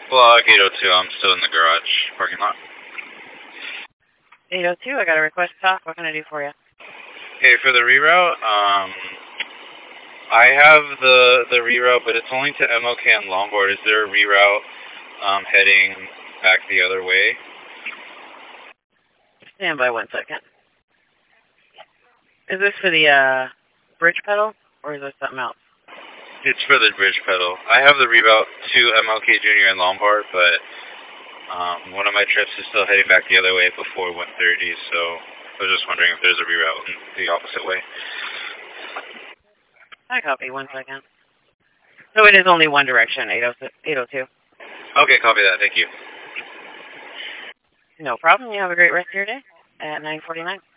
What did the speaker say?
Block 802, I'm still in the garage parking lot. 802, I got a request to talk. What can I do for you? Hey, for the reroute, I have the reroute, but it's only to MLK and Longboard. Is there a reroute heading back the other way? Stand by 1 second. Is this for the bridge pedal, or is this something else? It's for the bridge pedal. I have the reroute to MLK Jr. and Lombard, but one of my trips is still heading back the other way before 1:30, so I was just wondering if there's a reroute in the opposite way. I copy. 1 second. So it is only one direction, 802. Okay, copy that. Thank you. No problem. You have a great rest of your day at 9:49.